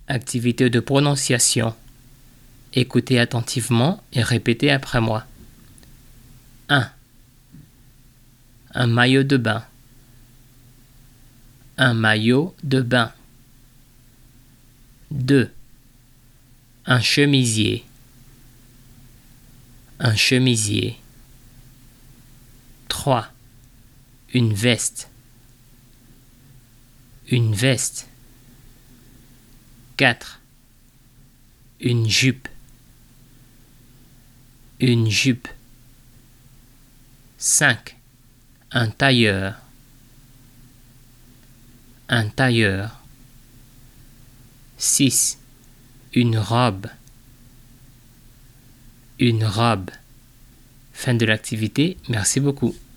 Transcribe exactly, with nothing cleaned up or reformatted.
Activité de prononciation. Écoutez attentivement et répétez après moi. un. Un maillot de bain. Un maillot de bain. deux. Un chemisier. Un chemisier. trois. Une veste. Une veste. quatre. Une jupe. Une jupe. cinq. Un tailleur. Un tailleur. six. Une robe. Une robe. Fin de l'activité. Merci beaucoup.